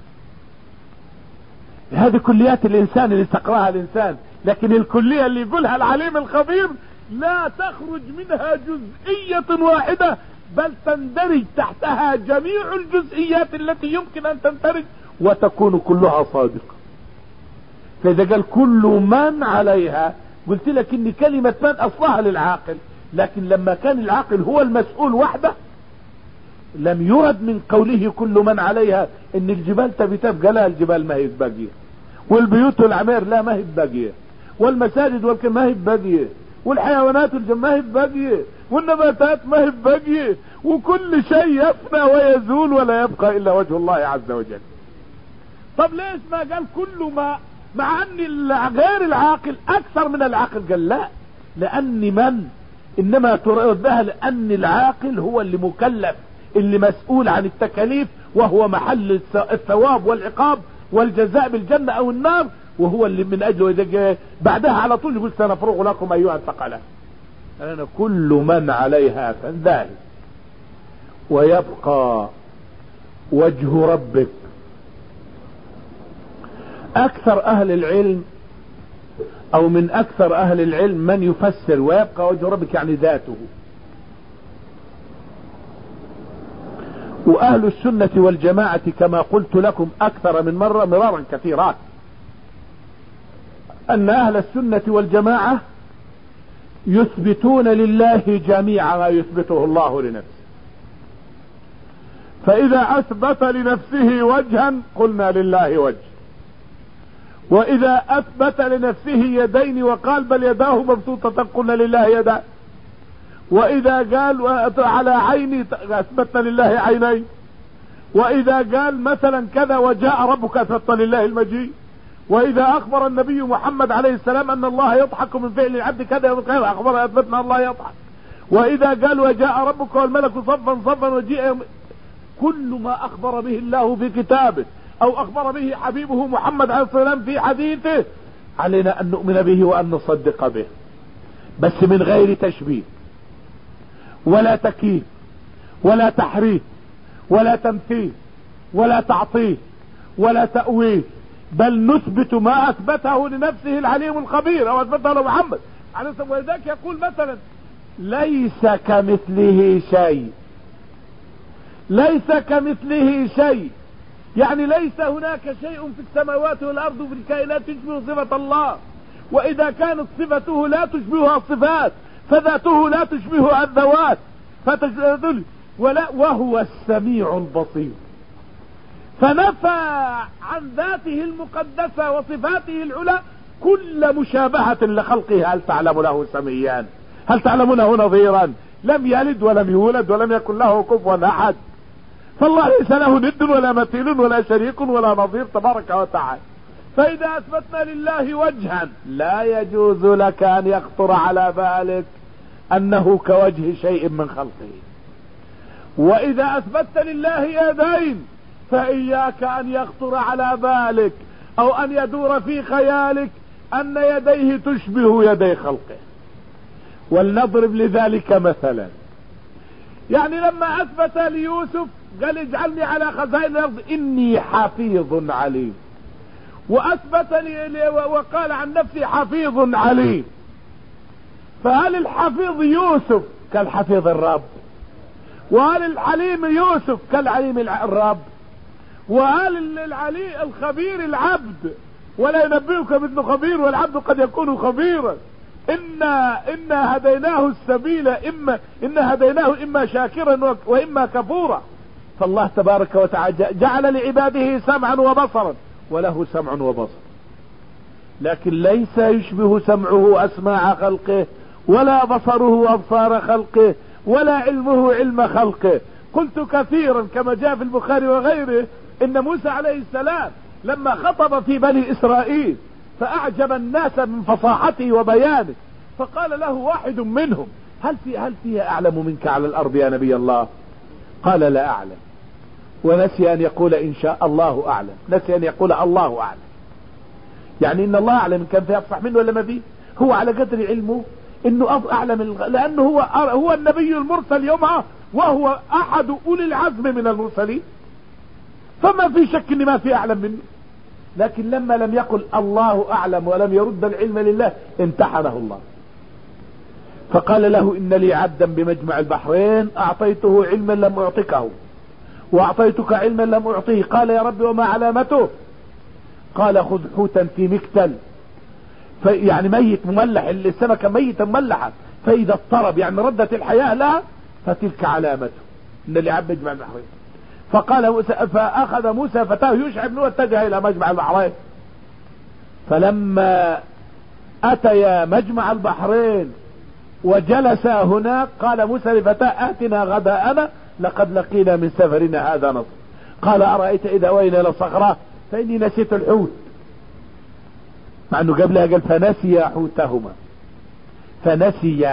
A: هذه كليات الإنسان اللي استقراها الإنسان، لكن الكلية اللي يقولها العليم الخبير لا تخرج منها جزئية واحدة، بل تندرج تحتها جميع الجزئيات التي يمكن أن تندرج وتكون كلها صادقة. فإذا قال كل من عليها، قلت لك إن كلمة من أصلها للعاقل، لكن لما كان العاقل هو المسؤول وحده لم يرد من قوله كل من عليها إن الجبال تبي تبقى. لا، الجبال ما هي باقية، والبيوت والعمير لا ما هي باقية، والمساجد والكن ما هي باقية، والحيوانات والجن ما هي باقية، والنباتات ما هي باقية، وكل شيء يفنى ويزول ولا يبقى إلا وجه الله عز وجل. طب ليش ما قال كل ما، مع أن غير العاقل أكثر من العاقل؟ قال لا، لأن من إنما تردها لأن العاقل هو اللي مكلف، اللي مسؤول عن التكاليف، وهو محل الثواب والعقاب والجزاء بالجنة أو النار، وهو اللي من أجله إذا بعدها على طول يقول سنفرغ لكم أيها الثقلان. أنا كل من عليها فان ويبقى وجه ربك. أكثر أهل العلم أو من أكثر أهل العلم من يفسر ويبقى وجه ربك يعني ذاته. وأهل السنة والجماعة كما قلت لكم أكثر من مرة مرارا كثيرات أن أهل السنة والجماعة يثبتون لله جميع ما يثبته الله لنفسه. فإذا أثبت لنفسه وجها قلنا لله وجه، وإذا أثبت لنفسه يدين وقال بل يداه مبسوطة قلنا لله يدان، وإذا قال على عيني أثبتنا لله عينين، وإذا قال مثلا كذا وجاء ربك أثبتنا لله المجيء، وإذا أخبر النبي محمد عليه السلام أن الله يضحك من فعل العبد كذا أخبر أثبتنا الله يضحك، وإذا قال وجاء ربك والملك صفا صفا وجيء، كل ما أخبر به الله في كتابه أو أخبر به حبيبه محمد عليه الصلاة والسلام في حديثه علينا أن نؤمن به وأن نصدق به، بس من غير تشبيه ولا تكييف ولا تحريف ولا تمثيل ولا تعطيل ولا تأويل، بل نثبت ما أثبته لنفسه العليم الخبير أو أثبته لمحمد عليه الصلاة والسلام. ولذلك يقول مثلا ليس كمثله شيء، ليس كمثله شيء يعني ليس هناك شيء في السماوات والأرض وفي الكائنات تشبه صفة الله، وإذا كانت صفته لا تشبهها الصفات فذاته لا تشبه الذوات فتشبه، ولا وهو السميع البصير، فنفى عن ذاته المقدسة وصفاته العلى كل مشابهة لخلقه. هل تعلم له سميان؟ هل تعلم له نظيرا؟ لم يلد ولم يولد ولم يكن له كفوا أحد، فالله ليس له ند ولا مثيل ولا شريك ولا نظير تبارك وتعالى. فإذا أثبتنا لله وجها لا يجوز لك أن يخطر على بالك أنه كوجه شيء من خلقه. وإذا أثبتت لله يدين فإياك أن يخطر على بالك أو أن يدور في خيالك أن يديه تشبه يدي خلقه. ولنضرب لذلك مثلا، يعني لما أثبت ليوسف قال اجعلني على خزائن الأرض إني حفيظ عليم، وأثبت لي وقال عن نفسي حفيظ عليم، فهل الحفيظ يوسف كالحفيظ الرب؟ وهل الحليم يوسف كالعليم الرب؟ وهل العلي الخبير العبد؟ ولا ينبئك مثل خبير، والعبد قد يكون خبيرا. إنا إنا هديناه السبيل إما إنا هديناه إما شاكرا وإما كفورا. فالله تبارك وتعالى جعل لعباده سمعا وبصرا، وله سمع وبصر، لكن ليس يشبه سمعه أسماع خلقه، ولا بصره أبصار خلقه، ولا علمه علم خلقه. قلت كثيرا كما جاء في البخاري وغيره إن موسى عليه السلام لما خطب في بني إسرائيل فأعجب الناس من فصاحته وبيانه، فقال له واحد منهم: هل في هل فيها أعلم منك على الأرض يا نبي الله؟ قال: لا أعلم. ونسي أن يقول إن شاء الله أعلم، نسي أن يقول الله أعلم، يعني إن الله أعلم إن كان فيه أفصح منه ولا ما فيه. هو على قدر علمه إنه أعلم، لأنه هو هو النبي المرسل يومها، وهو أحد أولي العزم من المرسلين، فما في شك إن ما في أعلم منه. لكن لما لم يقل الله أعلم ولم يرد العلم لله امتحنه الله، فقال له: إن لي عبدا بمجمع البحرين أعطيته علما لم أعطكه، وأعطيتك علما لم أعطيه. قال: يا رب وما علامته؟ قال: خذ حوتا في مكتل، يعني ميت مملح، السمكة ميتة مملحة، فإذا اضطرب يعني ردت الحياة لها فتلك علامته، إن لي عبد مجمع البحرين. فقال فأخذ موسى فتاه يوشع بن نون واتجه إلى مجمع البحرين. فلما أتيا مجمع البحرين وجلسا هناك قال موسى لفتاه: آتنا غداءنا لقد لقينا من سفرنا هذا نصب. قال: أرأيت إذا وينا إلى الصخرة فإني نسيت الحوت، مع أنه قبلها قال: فنسي حوتهما. فنسي،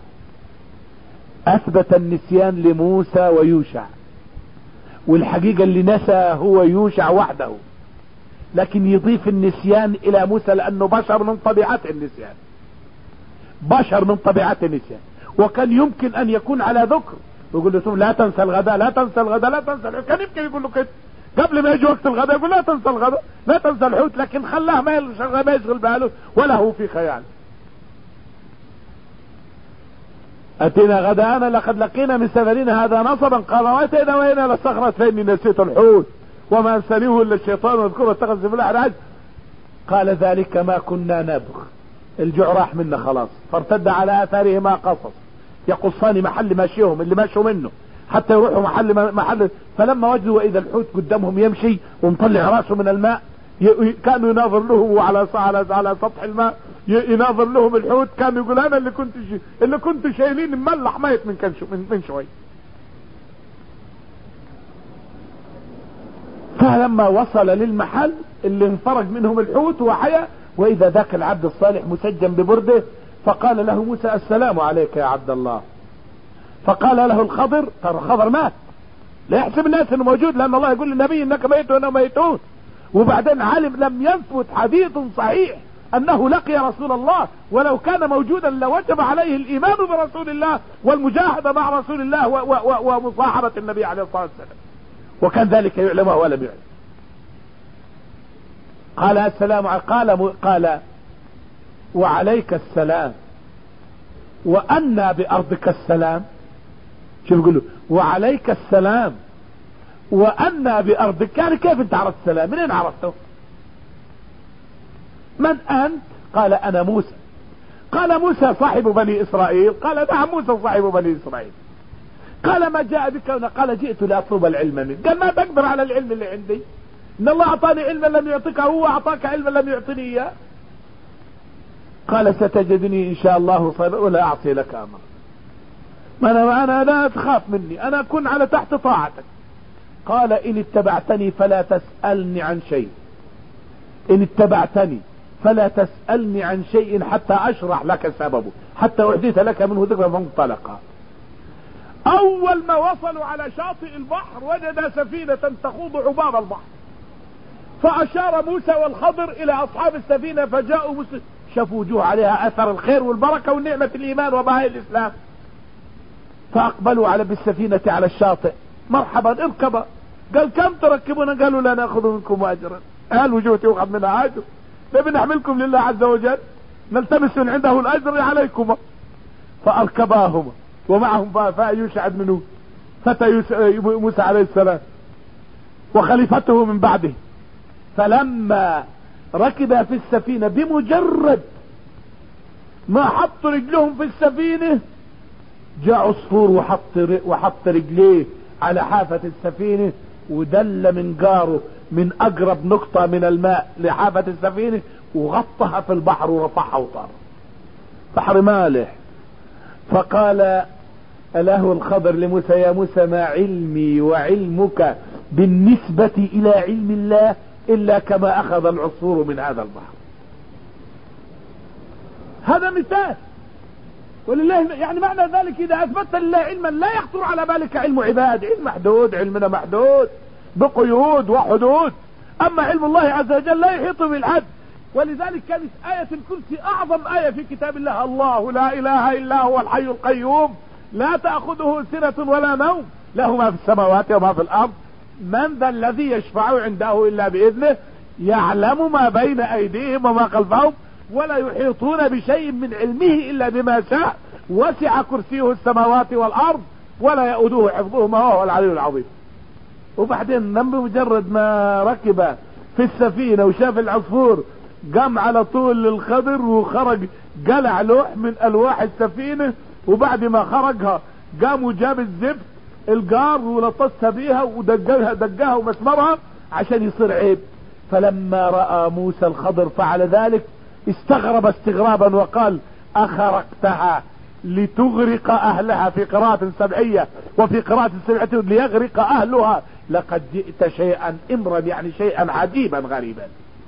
A: أثبت النسيان لموسى ويوشع، والحقيقة اللي نسى هو يوشع وحده، لكن يضيف النسيان إلى موسى لأنه بشر من طبيعته النسيان، بشر من طبيعته النسيان. وكان يمكن أن يكون على ذكر، يقول له: لا تنسى الغداء، لا تنسى الغداء، لا تنسى الحوت. كان يمكن يقول له كده قبل ما يجي وقت الغداء، يقول: لا تنسى الغداء، لا تنسى الحوت، لكن خلاه ما يشغل ما يشغل باله ولا هو في خيال. أتينا غداءنا لقد لقينا من سفرنا هذا نصبا. قال: رأيت إذا وإنا للصخرة فإني نسيت الحوت وما أنسانيه إلا الشيطان واذكره اتخذ في الأحراج. قال: ذلك ما كنا نبغ، الجوع راح منا خلاص. فارتد على آثارهما قصص، يقصان محل ماشيهم اللي ماشوا منه حتى يروحوا محل محل. فلما وجدوا وإذا الحوت قدامهم يمشي ومطلع راسه من الماء، كانوا يناظر لهم على على على سطح الماء، يناظر لهم الحوت، كان يقول: انا اللي كنت اللي كنت شايلين مملح ميت من كان من, من شوي. فلما وصل للمحل اللي انفرج منهم الحوت وحيا، واذا ذاك العبد الصالح مسجن ببرده، فقال له موسى: السلام عليك يا عبد الله. فقال له الخضر، ترى الخضر مات، لا يحسب الناس انه موجود، لان الله يقول للنبي: انك ميت وانا ميتون. وبعدين علم لم يثبت حديث صحيح انه لقي رسول الله، ولو كان موجودا لوجب عليه الايمان برسول الله والمجاهدة مع رسول الله ومصاحبة النبي عليه الصلاة والسلام، وكان ذلك يعلمه ولم يعلم. قال: السلام عليك. قال قال وعليك السلام، وأنا بأرضك السلام. شو بيقول له؟ وعليك السلام وأنا بأرضك، يعني كيف انت عرفت السلام؟ منين عرفته؟ من أنت؟ قال: أنا موسى. قال: موسى صاحب بني إسرائيل؟ قال: نعم موسى صاحب بني إسرائيل. قال: ما جاء بك هنا؟ قال: جئت لأطلب العلم منك. قال: ما تقدر على العلم اللي عندي، إن الله أعطاني علما لم يعطيك، هو أعطاك علما لم يعطني إياه. قال: ستجدني إن شاء الله صابرا ولا أعصي لك أمر. ما أنا أنا لا تخاف مني، أنا أكون على تحت طاعتك. قال: إن اتبعتني فلا تسألني عن شيء، إن اتبعتني فلا تسألني عن شيء حتى أشرح لك سببه، حتى أحدث لك منه ذكرا فانطلقا. أول ما وصلوا على شاطئ البحر وجد سفينة تخوض عباب البحر، فأشار موسى والخضر إلى أصحاب السفينة، فجاءوا موسى شافوا وجوه عليها أثر الخير والبركة ونعمة الإيمان وبهاء الإسلام، فأقبلوا على بالسفينة على الشاطئ. مرحبا اركبا. قال: كم تركبون؟ قالوا: لا نأخذ منكم أجرا. قال: وجوتي يؤخذ منها أجر، نبي نحملكم لله عز وجل، نلتمس من عنده الأجر عليكم. فأركباهما ومعهم فاء يوشع بن نون فتى موسى عليه السلام وخليفته من بعده. فلما ركب في السفينة بمجرد ما حط رجلهم في السفينة، جاء عصفور وحط وحط رجليه على حافة السفينة ودل من جاره من اقرب نقطة من الماء لحافة السفينة وغطها في البحر ورفعها وطار بحر مالح. فقال له الخضر لموسى: يا موسى ما علمي وعلمك بالنسبة الى علم الله الا كما اخذ العصفور من هذا البحر. هذا مثال ولله يعني معنى ذلك إذا أثبت لله علما لا يخطر على بالك علم عباد، علم محدود، علمنا محدود بقيود وحدود، أما علم الله عز وجل لا يحيط بالحد. ولذلك كانت آية الكرسي أعظم آية في كتاب الله. الله لا إله إلا هو الحي القيوم لا تأخذه سنة ولا نوم له ما في السماوات وما في الأرض من ذا الذي يشفع عنده إلا بإذنه يعلم ما بين أيديهم وما خلفهم ولا يحيطون بشيء من علمه إلا بما شاء وسع كرسيه السماوات والأرض ولا يؤوده حفظهما وهو العلي العظيم. وبعدين بمجرد ما ركب في السفينة وشاف العصفور قام على طول للخضر وخرج قلع لوح من ألواح السفينة، وبعد ما خرجها قام وجاب الزفت القار ولطسها بيها ودقها دقها ومسمرها عشان يصير عيب. فلما رأى موسى الخضر فعل ذلك استغرب استغرابا وقال أخرقتها لتغرق أهلها في قراءة سبعية وفي قراءة سبعية ليغرق أهلها لقد جئت شيئا إمرا يعني شيئا عجيبا غريبا.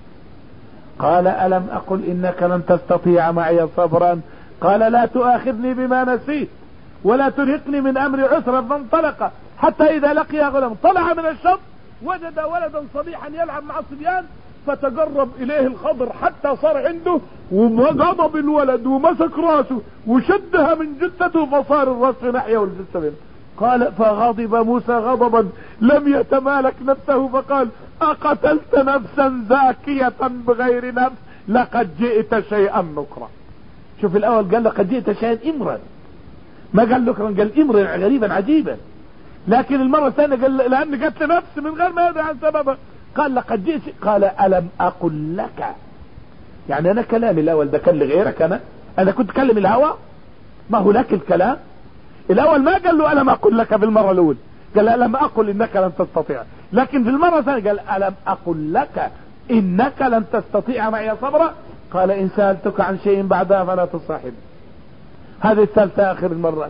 A: قال ألم أقل إنك لن تستطيع معي صبرا قال لا تؤاخذني بما نسيت ولا ترهقني من أمر عسرا. فانطلق حتى إذا لقي غلام طلع من الشط وجد ولدا صبيحا يلعب مع الصبيان فتقرب إليه الخضر حتى صار عنده وغضب الولد ومسك راسه وشدها من جثته فصار الرأس في ناحية والجثة منه. قال فغضب موسى غضبا لم يتمالك نفسه فقال أقتلت نفسا زاكية بغير نفس لقد جئت شيئا نكرا. شوف الأول قال لقد جئت شيئا إمرا ما قال نكرا قال إمرا غريبا عجيبا، لكن المرة الثانية قال لأن قتل نفس من غير ما يدري عن سببه قال لقد جئت. قال ألم أقل لك يعني أنا كلامي الأول ده كان لغيرك، أنا أنا كنت أكلم الهوى ما هو لك الكلام الأول ما قال له ألم أقل لك بالمرة الأولى قال ألم أقل إنك لن تستطيع، لكن في المرة الثانية قال ألم أقل لك إنك لن تستطيع معي صبرا قال إن سألتك عن شيء بعدها فلا تصاحب. هذه الثالثة آخر المرات.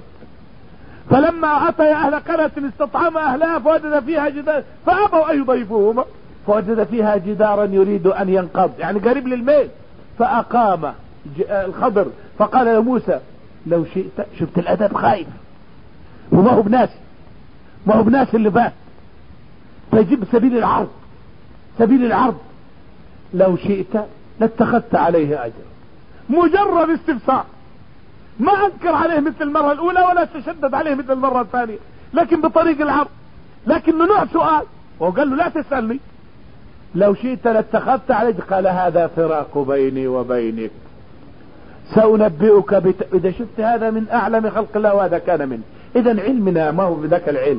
A: فلما أتى أهل قرية استطعم أهلها فوجد فيها جدار فأبوا أن يضيفوهما فوجد فيها جدارا يريد أن ينقض يعني قريب للميل فأقام الخضر فقال يا موسى لو شئت شفت الأدب خايف وما هو بناس ما هو بناس اللي فات فيجيب سبيل العرض سبيل العرض لو شئت لاتخذت عليه أجر. مجرد استفسار ما أنكر عليه مثل المرة الأولى ولا تشدد عليه مثل المرة الثانية لكن بطريق العرض، لكنه نوع سؤال وقال له لا تسألني لو شئت لاتخذت عليه. قال هذا فراق بيني وبينك سأنبئك بت... إذا شفت هذا من أعلم خلق الله وهذا كان منه. إذا علمنا ما هو بذاك العلم،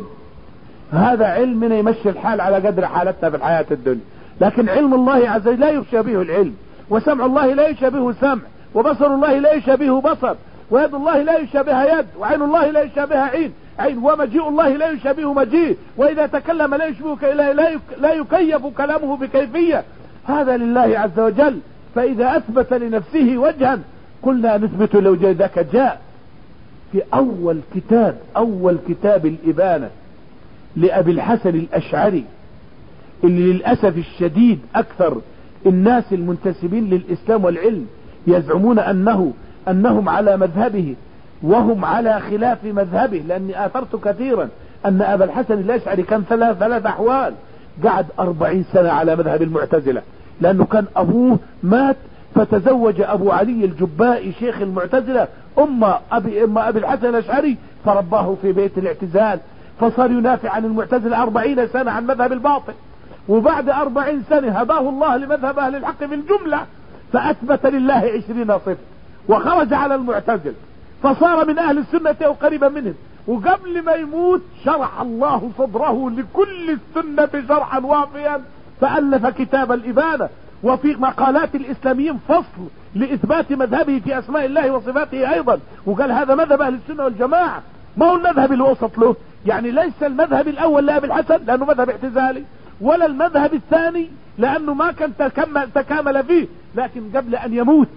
A: هذا علمنا يمشي الحال على قدر حالتنا في الحياة الدنيا، لكن علم الله عز وجل لا يشابهه العلم، وسمع الله لا يشابهه سمع، وبصر الله لا يشابهه بصر، ويد الله لا يشابهها يد، وعين الله لا يشابهها عين عين، ومجيء الله لا يشابهه مجيء، وإذا تكلم لا يشبه لا لا يكيف كلامه بكيفية. هذا لله عز وجل. فإذا أثبت لنفسه وجها قلنا نثبت لو ذاك. جاء في أول كتاب أول كتاب الإبانة لأبي الحسن الأشعري اللي للأسف الشديد أكثر الناس المنتسبين للإسلام والعلم يزعمون أنه أنهم على مذهبه وهم على خلاف مذهبه، لأني آثرت كثيرا أن أبا الحسن الأشعري كان ثلاث ثلاث أحوال. قعد أربعين سنة على مذهب المعتزلة لأنه كان أبوه مات فتزوج أبو علي الجبائي شيخ المعتزلة أم أبي, أم أبي الحسن الأشعري فرباه في بيت الاعتزال، فصار ينافع عن المعتزلة أربعين سنة عن مذهب الباطل، وبعد أربعين سنة هداه الله لمذهب أهل الحق في الجملة فأثبت لله عشرين صفة وخرج على المعتزل فصار من أهل السنة أو قريبا منهم. وقبل ما يموت شرح الله صدره لكل السنة شرحا وافيا فألف كتاب الإبانة، وفي مقالات الإسلاميين فصل لإثبات مذهبه في أسماء الله وصفاته أيضا، وقال هذا مذهب أهل السنة والجماعة ما هو المذهب الوسط له، يعني ليس المذهب الأول لأبي الحسن لأنه مذهب اعتزالي، ولا المذهب الثاني لأنه ما كان تكمل, تكامل فيه، لكن قبل أن يموت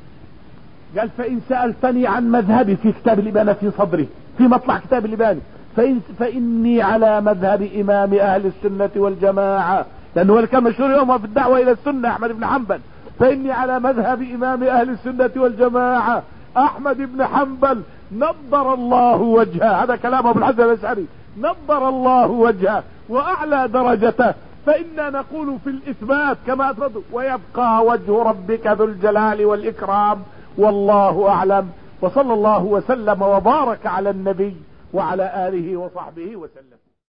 A: قال فإن سألتني عن مذهبي في كتاب الإبانة في صدري في مطلع كتاب الإبانة فإن فإني على مذهب إمام أهل السنة والجماعة، لأنه هو كان مشهور يومها في الدعوة إلى السنة أحمد بن حنبل، فإني على مذهب إمام أهل السنة والجماعة احمد بن حنبل نضر الله وجهه، هذا كلام ابو الحسن الاشعري، نضر الله وجهه واعلى درجته، فإنا نقول في الإثبات كما أثبتوا، ويبقى وجه ربك ذو الجلال والإكرام، والله أعلم. وصلى الله وسلم وبارك على النبي وعلى آله وصحبه وسلم.